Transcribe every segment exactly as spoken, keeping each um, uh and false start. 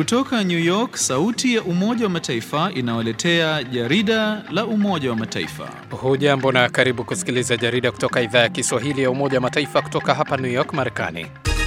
Kutoka New York, sauti ya Umoja wa Mataifa inawaletea jarida la Umoja wa Mataifa. Hujambo na karibu kusikiliza jarida kutoka idhaa ya Kiswahili ya Umoja wa Mataifa kutoka hapa New York, Marekani.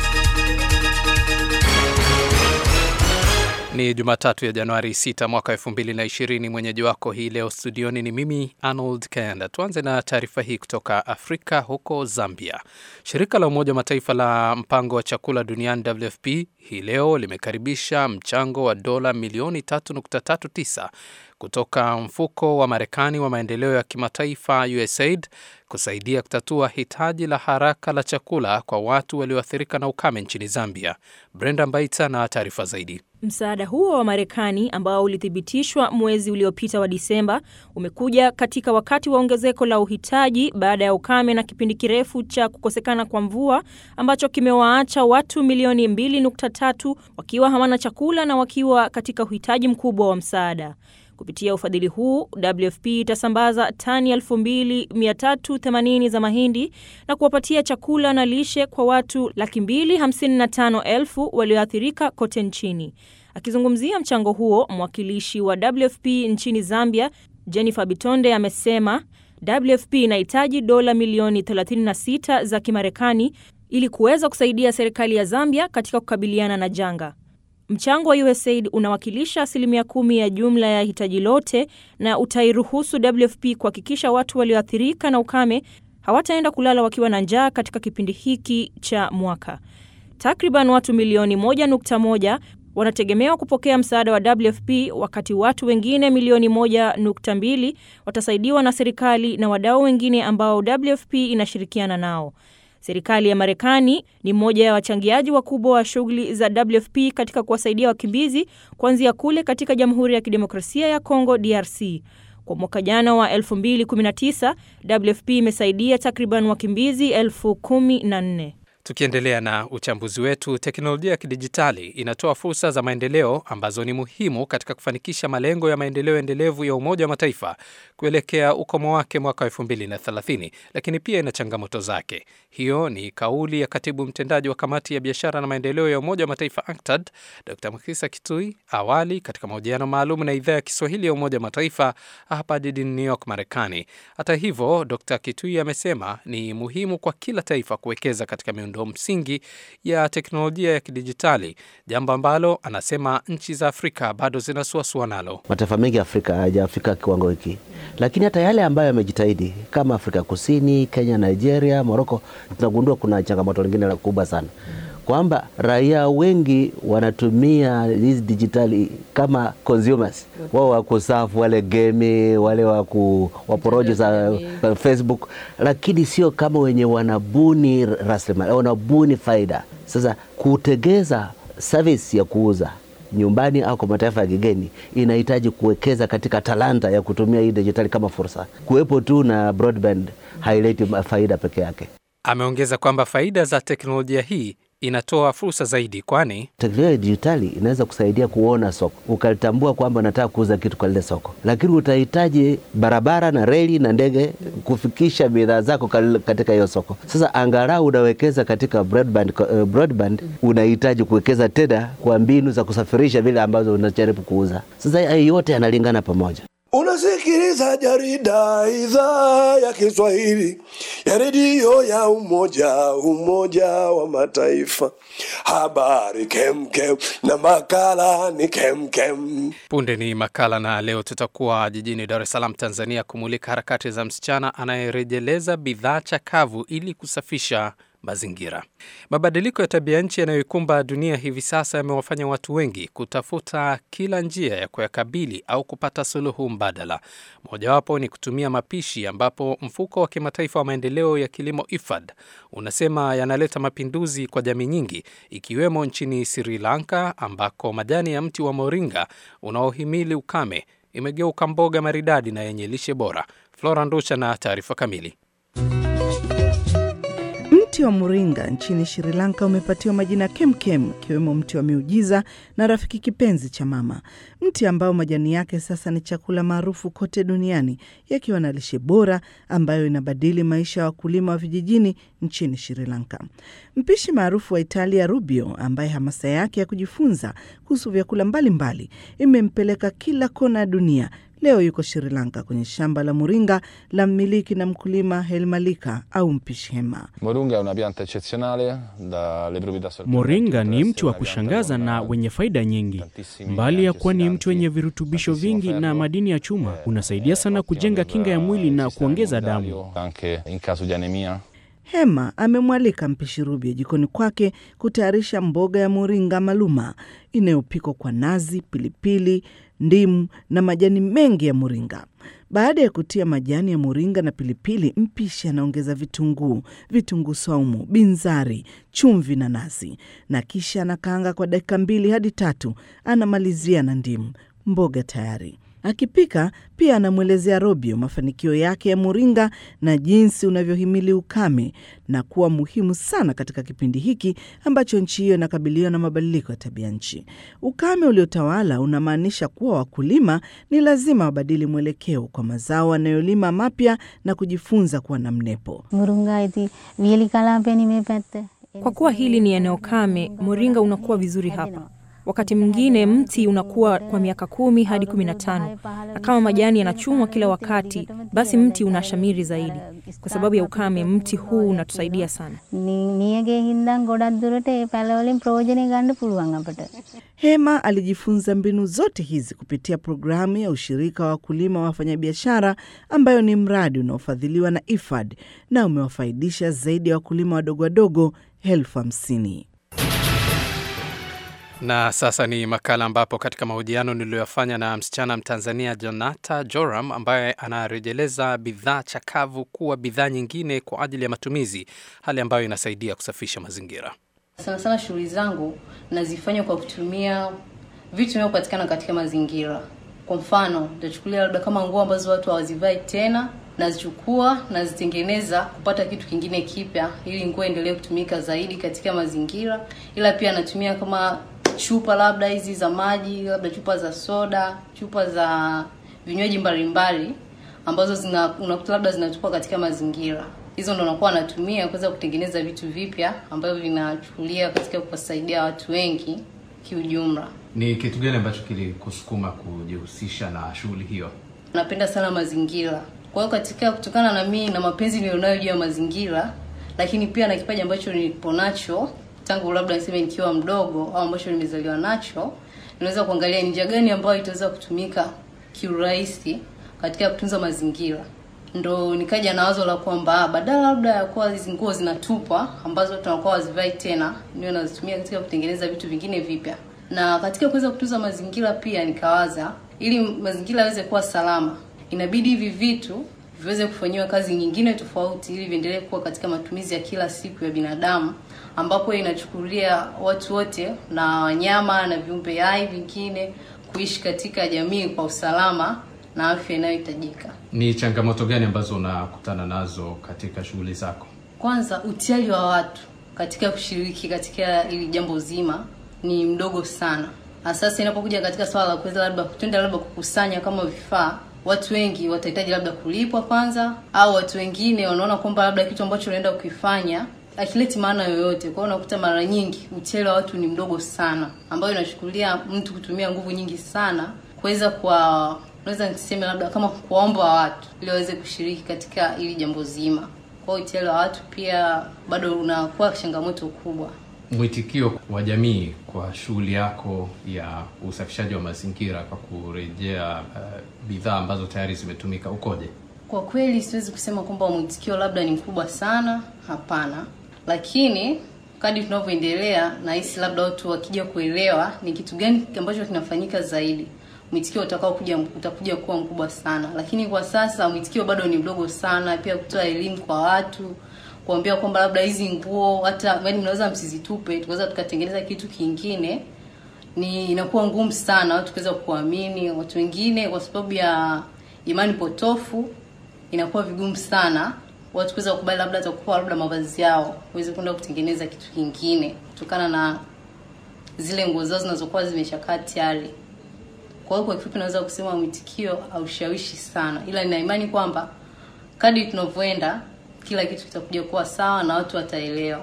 Ni Jumatatu ya Januari sita mwaka elfu mbili na ishirini. Mwenyeji wako hii leo studioni ni mimi Arnold Kanda. Tuanze na taarifa hii kutoka Afrika huko Zambia. Shirika la Umoja wa Mataifa la Mpango wa Chakula Duniani W F P hii leo limekaribisha mchango wa dola milioni tatu nukta tatu tisa kutoka mfuko wa Marekani wa maendeleo ya kimataifa U S A I D kusaidia kutatua hitaji la haraka la chakula kwa watu walioathirika na ukame nchini Zambia. Brenda Mbaita na taarifa zaidi. Msaada huo wa Marekani ambao ulithibitishwa mwezi uliopita wa Disemba umekuja katika wakati wa ongezeko la uhitaji baada ya ukame na kipindi kirefu cha kukosekana kwa mvua ambacho kimewaacha watu milioni mbili nukta tatu wakiwa hawana chakula na wakiwa katika uhitaji mkubwa wa msaada. Kupitia ufadhili huu, W F P itasambaza tani elfu mbili mia tatu themanini za mahindi na kuwapatia chakula na lishe kwa watu laki mbili hamsini na tano elfu walioathirika kote nchini. Akizungumzia mchango huo, mwakilishi wa W F P nchini Zambia, Jennifer Bitonde, amesema W F P inahitaji dola milioni thelathini na sita za Kimarekani ili kuweza kusaidia serikali ya Zambia katika kukabiliana na janga. Mchango wa U S A I D unawakilisha asilimia kumi ya jumla ya hitaji lote na utairuhusu W F P kuhakikisha watu walioathirika na ukame hawataenda kulala wakiwa na njaa katika kipindi hiki cha mwaka. Takriban watu milioni moja nukta moja wanategemewa kupokea msaada wa W F P, wakati watu wengine milioni moja nukta mbili watasaidiwa na serikali na wadau wengine ambao W F P inashirikiana nao. Serikali ya Marekani ni mmoja ya wachangiaji wakubwa wa shughuli za W F P katika kuwasaidia wakimbizi kuanzia kule katika Jamhuri ya Kidemokrasia ya Kongo D R C. Kwa mwaka jana wa elfu mbili kumi na tisa, W F P imesaidia takriban wakimbizi elfu kumi na nne. Tukiendelea na uchambuzi wetu, teknolojia ya kidijitali inatoa fursa za maendeleo ambazo ni muhimu katika kufanikisha malengo ya maendeleo endelevu ya Umoja wa Mataifa kuelekea ukomo wake mwaka elfu mbili na thelathini, lakini pia ina changamoto zake. Hiyo ni kauli ya katibu mtendaji wa kamati ya biashara na maendeleo ya Umoja wa Mataifa U N C T A D, Doctor Mukisa Kitui, awali katika mahojiano maalum na idhaa ya Kiswahili ya Umoja wa Mataifa hapa jijini New York, Marekani. Hata hivyo, Doctor Kitui amesema ni muhimu kwa kila taifa kuwekeza katika miundo msingi ya teknolojia ya kidijitali, jambo ambalo anasema nchi za Afrika bado zinasuasua nalo. Mataifa mengi Afrika hayajafika kiwango hiki, lakini hata yale ambayo yamejitahidi kama Afrika Kusini, Kenya, Nigeria, Morocco, tunagundua kuna changamoto nyingine kubwa sana, kwamba raia wengi wanatumia hizi digitali kama consumers. Wao wako safu, wale game, wale wako waporojo za Facebook, lakini sio kama wenye wanabuni rasilimali, wanabuni faida. Sasa kutegeza service ya kuuza nyumbani au kwa mataifa ya kigeni inahitaji kuwekeza katika talanta ya kutumia hii digitali kama fursa. Kuwepo tu na broadband haileti faida peke yake. Ameongeza kwamba faida za teknolojia hii inatoa fursa zaidi, kwani teknolojia ya dijitali inaweza kusaidia kuona soko. Ukalitambua kwamba unataka kuuza kitu kwa lile soko, lakini utahitaji barabara na reli na ndege kufikisha bidhaa zako katika hiyo soko. Sasa angalau unawekeza katika broadband, uh, broadband unahitaji kuwekeza tena kwa mbinu za kusafirisha vile ambazo unajaribu kuuza. Sasa yote yanalingana pamoja. Unasikiliza jarida idhaa ya Kiswahili ya redio ya Umoja Umoja wa Mataifa. Habari kem kem na makala ni kem kem. Punde ni makala, na leo tutakuwa jijini Dar es Salaam, Tanzania, kumulika harakati za msichana anayerejeleza bidhaa chakavu ili kusafisha mazingira. Mabadiliko ya tabia nchi yanayoikumba dunia hivi sasa yamewafanya watu wengi kutafuta kila njia ya kuyakabili au kupata suluhu mbadala. Mojawapo ni kutumia mapishi, ambapo mfuko wa kimataifa wa maendeleo ya kilimo I F A D unasema yanaleta mapinduzi kwa jamii nyingi, ikiwemo nchini Sri Lanka ambako majani ya mti wa moringa unaohimili ukame imegeuka mboga maridadi na yenye lishe bora. Flora Ndusha na taarifa kamili. Mti wa Moringa nchini Sri Lanka umepatiwa majina kemkem, ikiwemo mti wa miujiza na rafiki kipenzi cha mama. Mti ambao majani yake sasa ni chakula maarufu kote duniani, yakiwa na lishe bora ambayo inabadili maisha ya wakulima wa vijijini nchini Sri Lanka. Mpishi maarufu wa Italia Rubio, ambaye hamasa yake ya kujifunza kuhusu vyakula mbalimbali imempeleka kila kona ya dunia, leo yuko Sri Lanka kwenye shamba la moringa la mmiliki na mkulima Helmalika au mpishi Hema. Moringa una pianta eccezionale dalle proprietà sorprendenti. Moringa ni mti wa kushangaza na wenye faida nyingi. Mbali ya kuwa ni mti wenye virutubisho vingi na madini ya chuma, unasaidia sana kujenga kinga ya mwili na kuongeza damu. Anche in caso di anemia. Hema amemwalika mpishi Rubio jikoni kwake kutayarisha mboga ya moringa maluma inayopikwa kwa nazi, pilipili, ndimu na majani mengi ya moringa. Baada ya kutia majani ya moringa na pilipili, mpishi anaongeza vitunguu, vitunguu saumu, binzari, chumvi na nazi, na kisha anakaanga kwa dakika mbili hadi tatu. Anamalizia na ndimu. Mboga tayari. Akipika pia anamwelezea Rubio mafanikio yake ya moringa na jinsi unavyohimili ukame na kuwa muhimu sana katika kipindi hiki ambacho nchi hiyo inakabiliwa na mabadiliko ya tabia nchi. Ukame uliotawala unamaanisha kuwa wakulima ni lazima wabadili mwelekeo kwa mazao wanayolima mapya na kujifunza kuwa na mnepo. Kwa kuwa hili ni eneo kame, moringa unakuwa vizuri hapa. Wakati mwingine mti unakuwa kwa miaka kumi hadi kumi na tano, na kama majani yanachumwa kila wakati, basi mti unashamiri zaidi. Kwa sababu ya ukame, mti huu unatusaidia sana. Hema alijifunza mbinu zote hizi kupitia programu ya ushirika wa wakulima wa wafanyabiashara ambayo ni mradi unaofadhiliwa na I F A D na umewafaidisha zaidi ya wakulima wadogo wadogo elfu hamsini. Na sasa ni makala ambapo katika mahojiano niliyofanya na msichana Mtanzania Jonata Joram ambaye anarejeleza bidhaa chakavu kuwa bidhaa nyingine kwa ajili ya matumizi, hali ambayo inasaidia kusafisha mazingira. Sana sana shughuli zangu nazifanya kwa kutumia vitu vinavyopatikana katika mazingira. Kwa mfano, nitachukulia labda kama nguo ambazo watu hawazivai tena, nazichukua na zitengeneza kupata kitu kingine kipya ili nguo endelee kutumika zaidi katika mazingira. Ila pia natumia kama chupa labda hizi za maji, labda chupa za soda, chupa za vinywaji mbalimbali ambazo zina unakuta labda zinatupwa katika mazingira. Hizo ndo nakuwa natumia kuweza kutengeneza vitu vipya ambavyo vinachukulia katika kuwasaidia watu wengi kiujumla. Ni kitu gani ambacho kilikusukuma kujihusisha na shughuli hiyo? Napenda sana mazingira. Kwa hiyo katika kutokana na mimi na mapenzi nilionayo juu ya mazingira, lakini pia na kipaji ambacho nilipo nacho tangu labda niseme nikiwa mdogo au ambacho nimezaliwa nacho, ninaweza kuangalia njia gani ambayo itaweza kutumika kiurahisi katika kutunza mazingira. Ndo nikaja na wazo la kwamba badala labda ya kuwa hizo nguo zinatupwa ambazo tunakuwa wazivai tena, niwe nazitumia katika kutengeneza vitu vingine vipya. Na katika kuweza kutunza mazingira pia nikawaza ili mazingira yaweze kuwa salama, inabidi hivi vitu viweze kufanywa kazi nyingine tofauti ili viendelee kuwa katika matumizi ya kila siku ya binadamu, ambapo inachukulia watu wote na wanyama na viumbe hai vingine kuishi katika jamii kwa usalama na afya inayohitajika. Ni changamoto gani ambazo unakutana nazo katika shughuli zako? Kwanza, utiari wa watu katika kushiriki katika hili jambo zima ni mdogo sana. Sasa inapokuja katika swala la kuweza labda kutenda labda kukusanya kama vifaa, watu wengi watahitaji labda kulipwa kwanza, au watu wengine wanaona kwamba labda kitu ambacho unaenda kukifanya akileti maana yoyote. Kwa hiyo unakuta mara nyingi utiari wa watu ni mdogo sana, ambayo inachukulia mtu kutumia nguvu nyingi sana kuweza kwa naweza niseme labda kama kuomba watu ili waweze kushiriki katika hili jambo zima. Kwa hiyo utiari wa watu pia bado unakuwa changamoto kubwa. Mwitikio wa jamii kwa shughuli yako ya usafishaji wa mazingira kwa kurejea uh, bidhaa ambazo tayari zimetumika ukoje? Kwa kweli siwezi kusema kwamba mwitikio labda ni mkubwa sana, hapana. Lakini kadri tunavyoendelea na hisi labda watu wakija kuelewa ni kitu gani ambacho kinafanyika zaidi, mwitikio utakao kuja utakuja kuwa mkubwa sana. Lakini kwa sasa mwitikio bado ni mdogo sana. Pia kutoa elimu kwa watu, kuambia kwamba labda hizi nguo hata yaani mnaweza msizitupe, tukaweza tukatengeneza kitu kingine, ni inakuwa ngumu sana watu kuweza kuamini. Watu wengine kwa sababu ya imani potofu inakuwa vigumu sana watu kuweza kukubali labda atakuwa labda mavazi yao uweze kwenda kutengeneza kitu kingine kutokana na zile nguo zao zinazokuwa zimeshakaa tayari. Kwa hiyo kwa kifupi naweza kusema mwitikio haushawishi sana, ila nina imani kwamba kadri tunavyoenda kila kitu kitakuja kuwa sawa na watu wataelewa.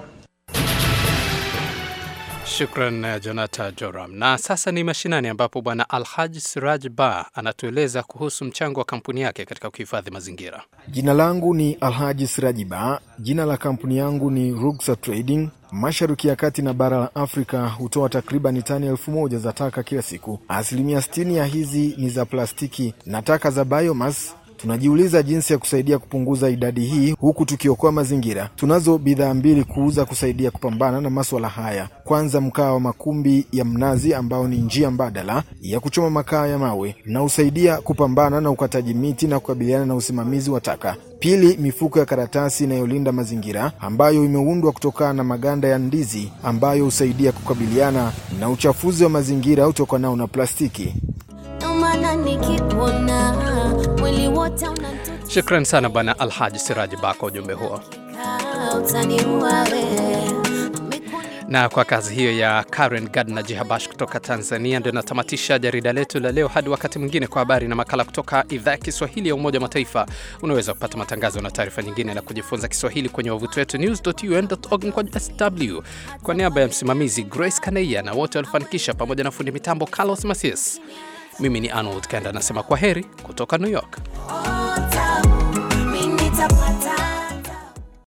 Shukran Jonathan Joram. Na sasa ni mashinani ambapo bwana Alhaji Siraj Ba anatueleza kuhusu mchango wa kampuni yake katika kuhifadhi mazingira. Jina langu ni Alhaji Siraj Ba. Jina la kampuni yangu ni Ruksa Trading. Mashariki ya Kati na bara la Afrika hutoa takriban tani elfu moja za taka kila siku. Asilimia sitini ya hizi ni za plastiki na taka za biomass. Tunajiuliza jinsi ya kusaidia kupunguza idadi hii huku tukiokoa mazingira. Tunazo bidhaa mbili kuuza kusaidia kupambana na masuala haya. Kwanza, mkaa wa makumbi ya mnazi ambao ni njia mbadala ya kuchoma makaa ya mawe na usaidia kupambana na ukataji miti na kukabiliana na usimamizi wa taka. Pili, mifuko ya karatasi inayolinda mazingira ambayo imeundwa kutokana na maganda ya ndizi ambayo usaidia kukabiliana na uchafuzi wa mazingira utokanao na plastiki. Shukran sana bwana Alhaji Siraj Ba kwa ujumbe huo. Na kwa kazi hiyo ya Karen Gardner Jihabash kutoka Tanzania ndio natamatisha jarida letu la leo. Hadi wakati mwingine kwa habari na makala kutoka idhaa ya Kiswahili ya Umoja wa Mataifa. Unaweza kupata matangazo na taarifa nyingine na kujifunza Kiswahili kwenye wavuti wetu news dot u n dot org kwa S W. Kwa niaba ya msimamizi Grace Kaneya na wote walifanikisha pamoja na fundi mitambo Carlos Masias, mimi ni Arnold Kanda nasema kwa heri kutoka New York.